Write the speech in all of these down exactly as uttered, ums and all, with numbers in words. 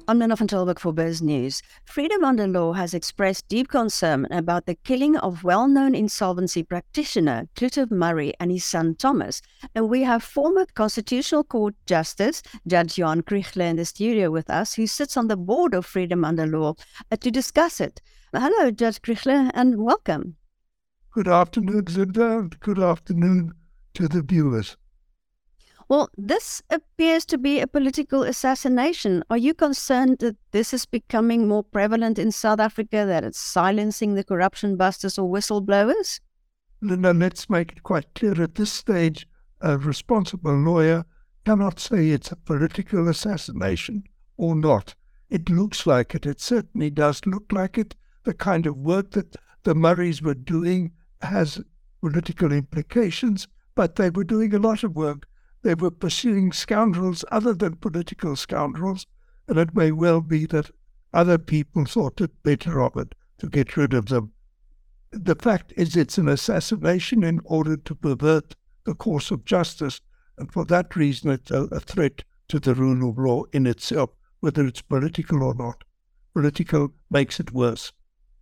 I'm Nana van Tilburg for Biz News. Freedom Under Law has expressed deep concern about the killing of well-known insolvency practitioner Clifford Murray and his son Thomas. And we have former Constitutional Court Justice Judge Johan Kriegler in the studio with us, who sits on the board of Freedom Under Law, uh, to discuss it. Hello, Judge Kriegler, and welcome. Good afternoon, Zinda, and good afternoon to the viewers. Well, this appears to be a political assassination. Are you concerned that this is becoming more prevalent in South Africa, that it's silencing the corruption busters or whistleblowers? Linda, let's make it quite clear at this stage, a responsible lawyer cannot say it's a political assassination or not. It looks like it. It certainly does look like it. The kind of work that the Murrays were doing has political implications, but they were doing a lot of work. They were pursuing scoundrels other than political scoundrels, and it may well be that other people thought it better of it to get rid of them. The fact is it's an assassination in order to pervert the course of justice, and for that reason it's a, a threat to the rule of law in itself, whether it's political or not. Political makes it worse.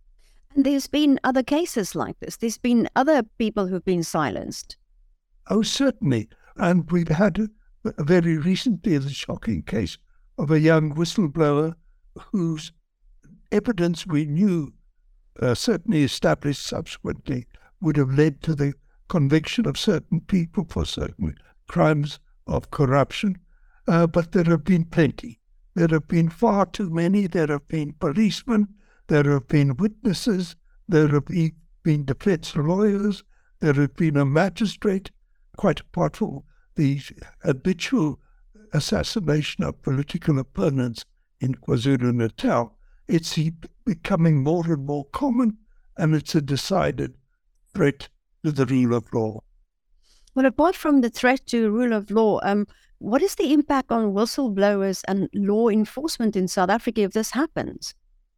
And there's been other cases like this. There's been other people who've been silenced. Oh, certainly. And we've had a, very recently the shocking case of a young whistleblower whose evidence we knew, uh, certainly established subsequently, would have led to the conviction of certain people for certain crimes of corruption. Uh, but there have been plenty. There have been far too many. There have been policemen. There have been witnesses. There have been defense lawyers. There have been a magistrate. Quite apart from the habitual assassination of political opponents in KwaZulu-Natal, it's becoming more and more common, and it's a decided threat to the rule of law. Well, apart from the threat to rule of law, um, what is the impact on whistleblowers and law enforcement in South Africa if this happens?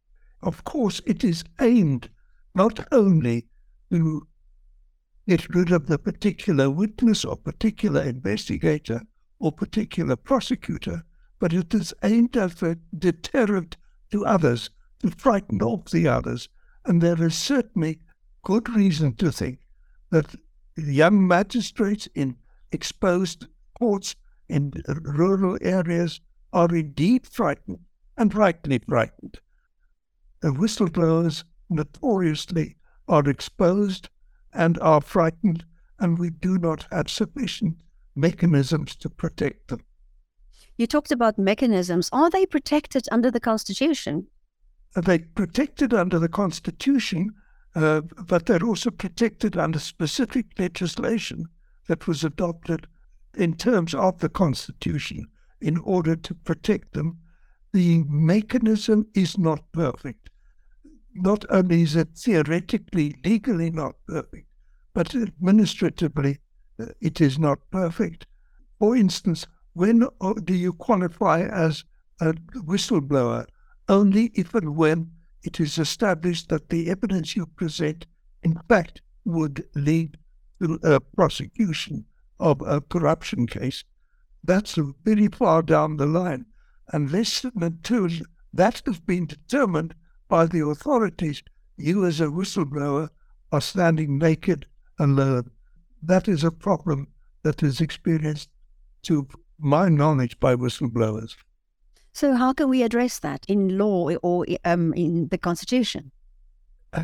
Of course, it is aimed not only to get rid of the particular witness or particular investigator or particular prosecutor, but it is aimed as a deterrent to others, to frighten off the others. And there is certainly good reason to think that young magistrates in exposed courts in rural areas are indeed frightened, and rightly frightened. The whistleblowers notoriously are exposed and are frightened, and we do not have sufficient mechanisms to protect them. You talked about mechanisms. Are they protected under the Constitution? They're protected under the Constitution, uh, but they're also protected under specific legislation that was adopted in terms of the Constitution in order to protect them. The mechanism is not perfect. Not only is it theoretically, legally not perfect, but administratively uh, it is not perfect. For instance, when do you qualify as a whistleblower? Only if and when it is established that the evidence you present, in fact, would lead to a prosecution of a corruption case. That's very far down the line. Unless and until that has been determined by the authorities, you as a whistleblower are standing naked and alone. That is a problem that is experienced, to my knowledge, by whistleblowers. So how can we address that in law or um, in the Constitution? Uh,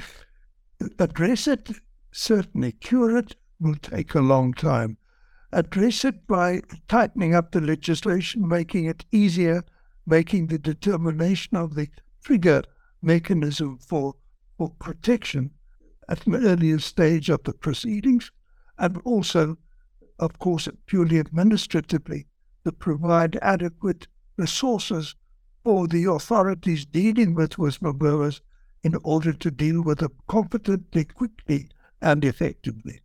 address it, certainly. Cure it will take a long time. Address it by tightening up the legislation, making it easier, making the determination of the trigger mechanism for, for protection at an earlier stage of the proceedings, and also, of course, purely administratively, to provide adequate resources for the authorities dealing with whistleblowers in order to deal with them competently, quickly, and effectively.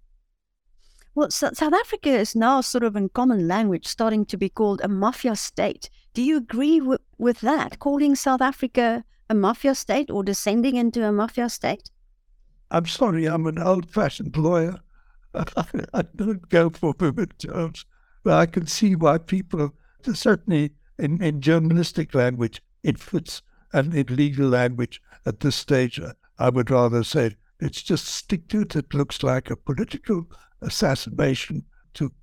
Well, so South Africa is now sort of in common language starting to be called a mafia state. Do you agree w- with that, calling South Africa a mafia state or descending into a mafia state? I'm sorry, I'm an old-fashioned lawyer. I don't go for vivid terms, but I can see why people, certainly in, in journalistic language, it fits. And in legal language at this stage, I would rather say let's just stick to it. It looks like a political assassination to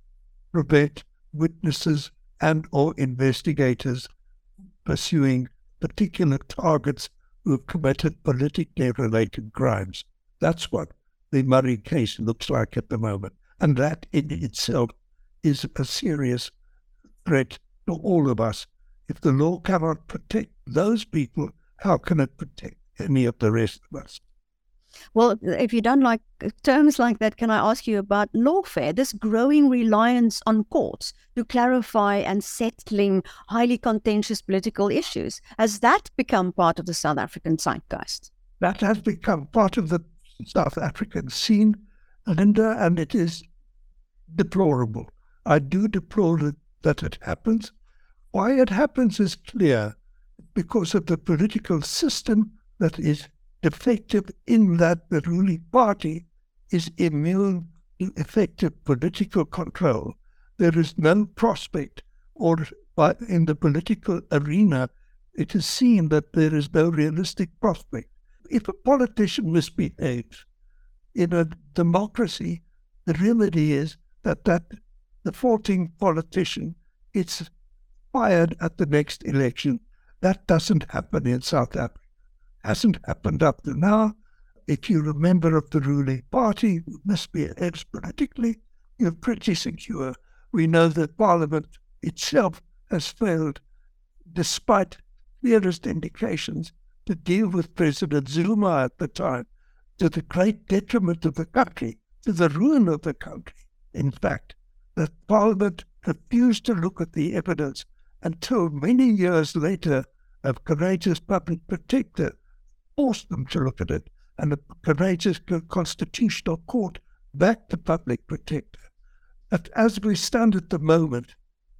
prevent witnesses and or investigators pursuing particular targets who have committed politically related crimes. That's what the Murray case looks like at the moment. And that in itself is a serious threat to all of us. If the law cannot protect those people, how can it protect any of the rest of us? Well, if you don't like terms like that, can I ask you about lawfare, this growing reliance on courts to clarify and settling highly contentious political issues? Has that become part of the South African zeitgeist? That has become part of the South African scene, Linda, and it is deplorable. I do deplore it, that it happens. Why it happens is clear, because of the political system that is defective, in that the ruling party is immune to effective political control. There is no prospect, or in the political arena, it is seen that there is no realistic prospect. If a politician misbehaves in a democracy, the remedy is that, that the faulting politician is fired at the next election. That doesn't happen in South Africa. Hasn't happened up to now. If you're a member of the ruling party who misbehaves politically, you're pretty secure. We know that Parliament itself has failed, despite clearest indications, to deal with President Zuma at the time, to the great detriment of the country, to the ruin of the country. In fact, that Parliament refused to look at the evidence until many years later a courageous public protector forced them to look at it, and a courageous constitutional court backed the public protector. But as we stand at the moment,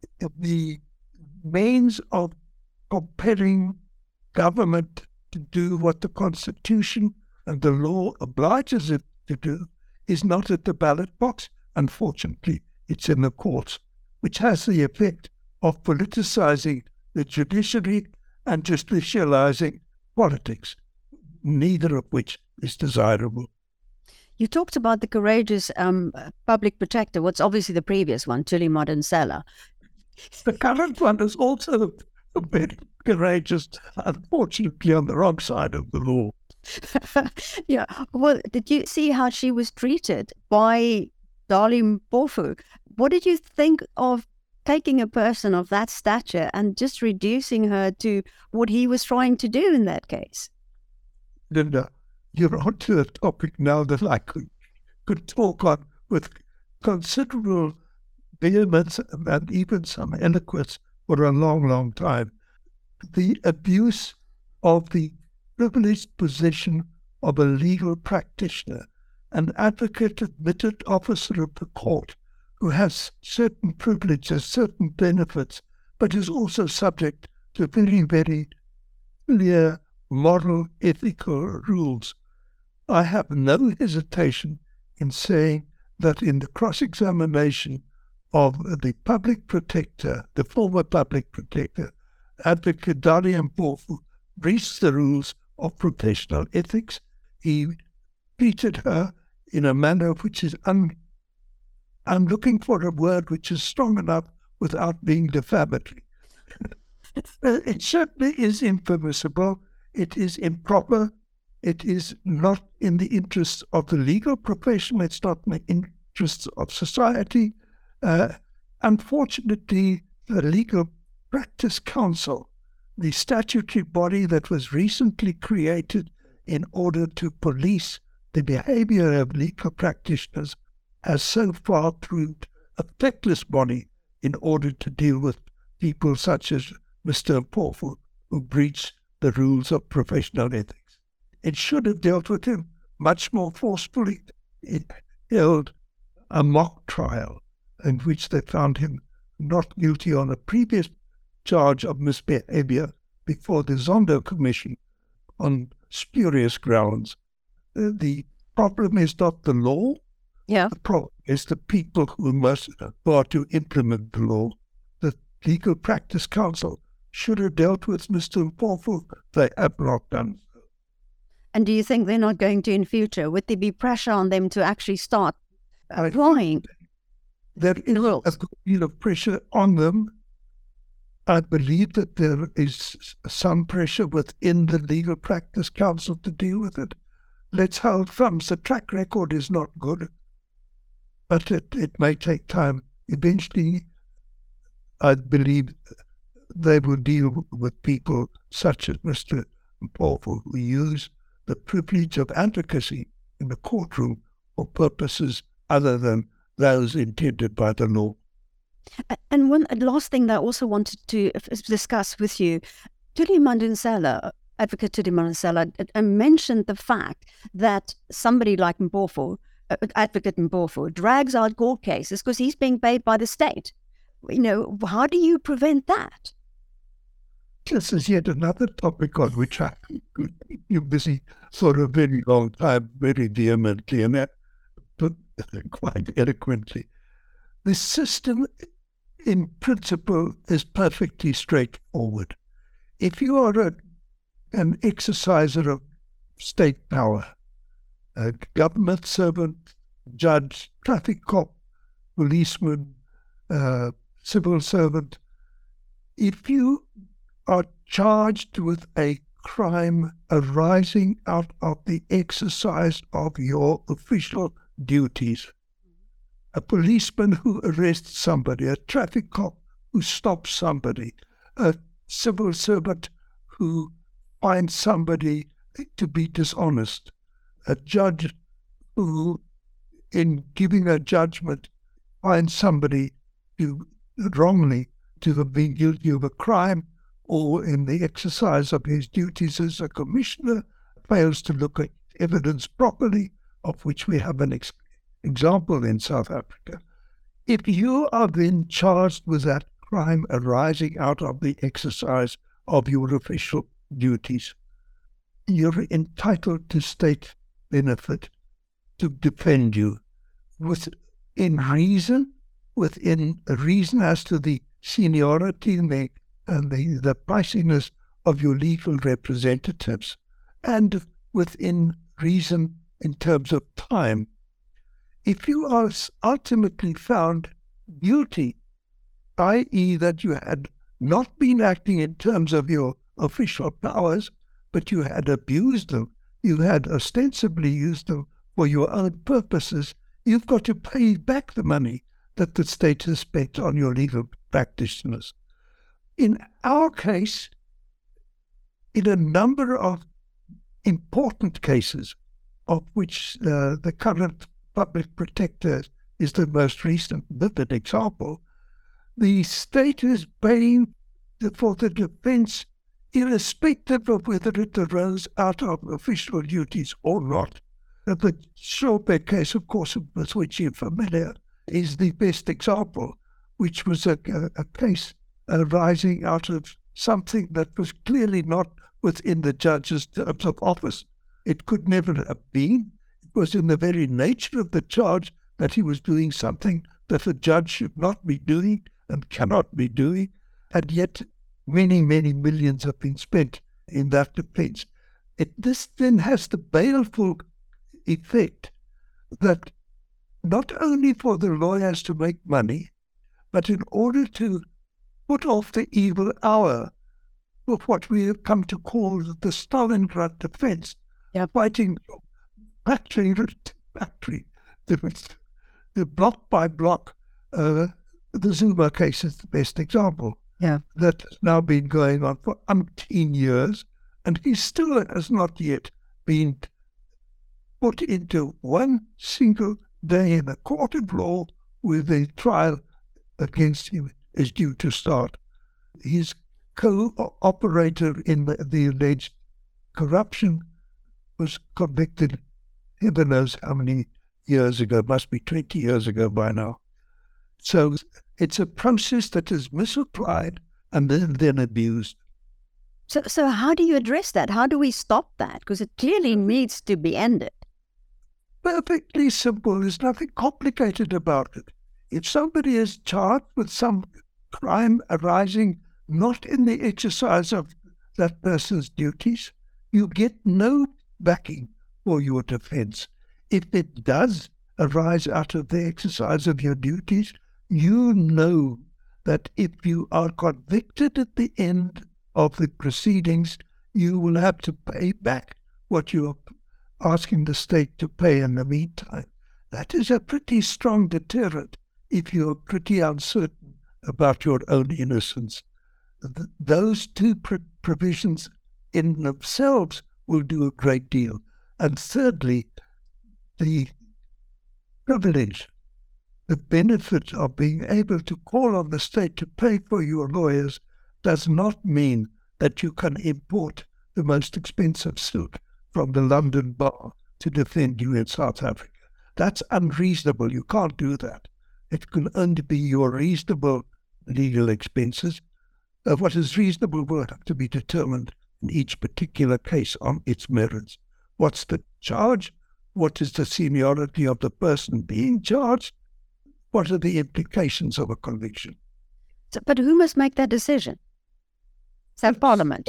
the means of compelling government to do what the Constitution and the law obliges it to do is not at the ballot box. Unfortunately, it's in the courts, which has the effect of politicizing the judiciary and justicializing politics, neither of which is desirable. You talked about the courageous um, public protector, what's obviously the previous one, Thuli Madonsela. The current one is also very courageous, unfortunately on the wrong side of the law. Yeah, well, did you see how she was treated by Dali Mpofu? What did you think of taking a person of that stature and just reducing her to what he was trying to do in that case? Linda, you're onto a topic now that I could, could talk on with considerable vehemence and even some eloquence for a long, long time. The abuse of the privileged position of a legal practitioner, an advocate, admitted officer of the court, who has certain privileges, certain benefits, but is also subject to very, very clear moral, ethical rules. I have no hesitation in saying that in the cross-examination of the public protector, the former public protector, Advocate Dali Mpofu, breached the rules of professional ethics. He treated her in a manner which is un I'm looking for a word which is strong enough without being defamatory. It certainly is impermissible. It is improper. It is not in the interests of the legal profession. It's not in the interests of society. Uh, unfortunately, the Legal Practice Council, the statutory body that was recently created in order to police the behavior of legal practitioners, has so far proved a feckless body in order to deal with people such as Mister Mpofu, who breached the rules of professional ethics. It should have dealt with him much more forcefully. It held a mock trial in which they found him not guilty on a previous charge of misbehavior before the Zondo Commission on spurious grounds. Uh, the problem is not the law. Yeah. The problem is the people who must who are to implement the law. The Legal Practice Council should have dealt with Mister Mpofu, they have not done so. And do you think they're not going to in future? Would there be pressure on them to actually start applying? There is a good deal of pressure on them. I believe that there is some pressure within the Legal Practice Council to deal with it. Let's hold thumbs. The track record is not good, but it, it may take time. Eventually, I believe they will deal with people such as Mister Mpofu, who use the privilege of advocacy in the courtroom for purposes other than those intended by the law. And one last thing that I also wanted to discuss with you, Thuli Madonsela, Advocate Thuli Madonsela, mentioned the fact that somebody like Mpofu, Advocate Mpofu, drags out court cases because he's being paid by the state. You know, how do you prevent that? This is yet another topic on which I could keep you busy for a very long time, very vehemently, and that, but quite eloquently. The system, in principle, is perfectly straightforward. If you are a, an exerciser of state power, a government servant, judge, traffic cop, policeman, uh, civil servant, if you are charged with a crime arising out of the exercise of your official duties, a policeman who arrests somebody, a traffic cop who stops somebody, a civil servant who finds somebody to be dishonest, a judge who, in giving a judgment, finds somebody to wrongly to have been guilty of a crime, or in the exercise of his duties as a commissioner, fails to look at evidence properly, of which we have an ex example in South Africa. If you are then charged with that crime arising out of the exercise of your official duties, you're entitled to state benefit to defend you within reason, within reason as to the seniority and the and the, the priciness of your legal representatives, and within reason in terms of time. If you are ultimately found guilty, that is that you had not been acting in terms of your official powers, but you had abused them, you had ostensibly used them for your own purposes, you've got to pay back the money that the state has spent on your legal practitioners. In our case, in a number of important cases, of which uh, the current public protector is the most recent vivid example, the state is paying for the defense irrespective of whether it arose out of official duties or not. Uh, the Joburg case, of course, with which you're familiar, is the best example, which was a, a, a case arising out of something that was clearly not within the judge's terms of office. It could never have been. It was in the very nature of the charge that he was doing something that a judge should not be doing and cannot be doing, and yet many, many millions have been spent in that defense. It, this then has the baleful effect that not only for the lawyers to make money, but in order to put off the evil hour of what we have come to call the Stalingrad defense, yep. fighting factory to factory, the, the block by block. Uh, the Zuma case is the best example. Yeah. That has now been going on for umpteen years, and he still has not yet been put into one single day in a court of law where the trial against him is due to start. His co-operator in the, the alleged corruption was convicted, heaven knows how many years ago, must be twenty years ago by now. So it's a process that is misapplied and then, then abused. So, so how do you address that? How do we stop that? Because it clearly needs to be ended. Perfectly simple. There's nothing complicated about it. If somebody is charged with some crime arising not in the exercise of that person's duties. You get no backing for your defense. If it does arise out of the exercise of your duties, you know that if you are convicted at the end of the proceedings, you will have to pay back what you are asking the state to pay in the meantime. That is a pretty strong deterrent if you're pretty uncertain about your own innocence. Th- those two pr- provisions in themselves will do a great deal. And thirdly, the privilege, the benefit of being able to call on the state to pay for your lawyers does not mean that you can import the most expensive suit from the London bar to defend you in South Africa. That's unreasonable. You can't do that. It can only be your reasonable legal expenses. Uh, what is reasonable will have to be determined in each particular case on its merits. What's the charge? What is the seniority of the person being charged? What are the implications of a conviction? So, but who must make that decision? Is that Parliament?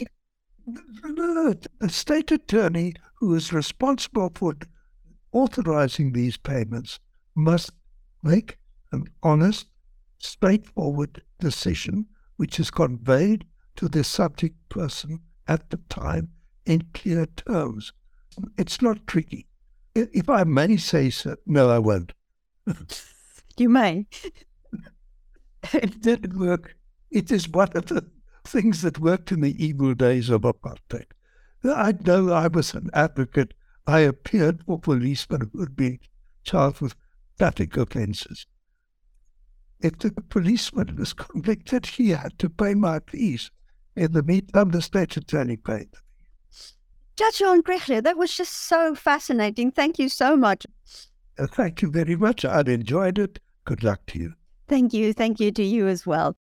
The state attorney who is responsible for authorizing these payments must make an honest, straightforward decision which is conveyed to the subject person at the time in clear terms. It's not tricky. If I may say so, no, I won't. You may. It didn't work. It is one of the things that worked in the evil days of apartheid. I know I was an advocate. I appeared for policemen who would be charged with traffic offences. If the policeman was convicted, he had to pay my fees. In the meantime, the state attorney paid. Judge Johan Krechler, that was just so fascinating. Thank you so much. Uh, thank you very much. I enjoyed it. Good luck to you. Thank you. Thank you to you as well.